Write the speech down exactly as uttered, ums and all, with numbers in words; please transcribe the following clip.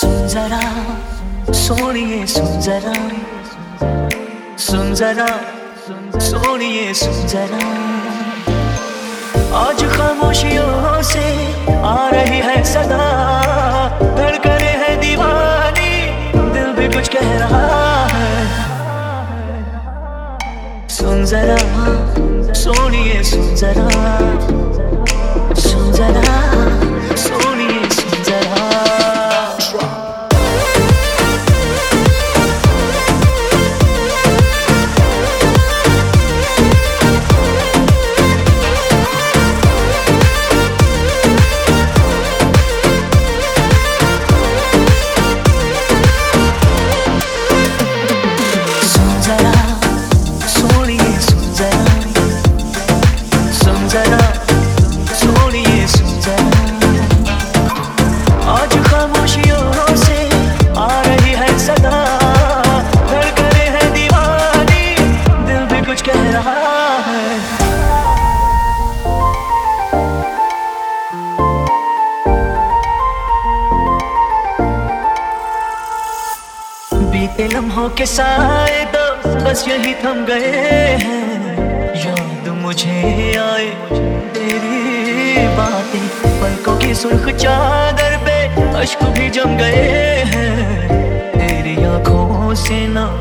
सुन जरा सोनिए सुन जरा सुन जरा सोनिए सुन जरा आज खामोशियों से आ रही है सदा धड़कने है दीवानी दिल भी कुछ कह रहा है सुन जरा सोनिए सुन जरा सुन जरा सोनिए सुन जरा आज खामोशियों से आ रही है सदा धड़कने है दीवानी दिल भी कुछ कह रहा है बीते लम्हों के साए तो बस यही थम गए हैं याद मुझे आए तेरी बातें पलकों की सुर्ख चादर पे अश्क भी जम गए हैं तेरी आंखों से ना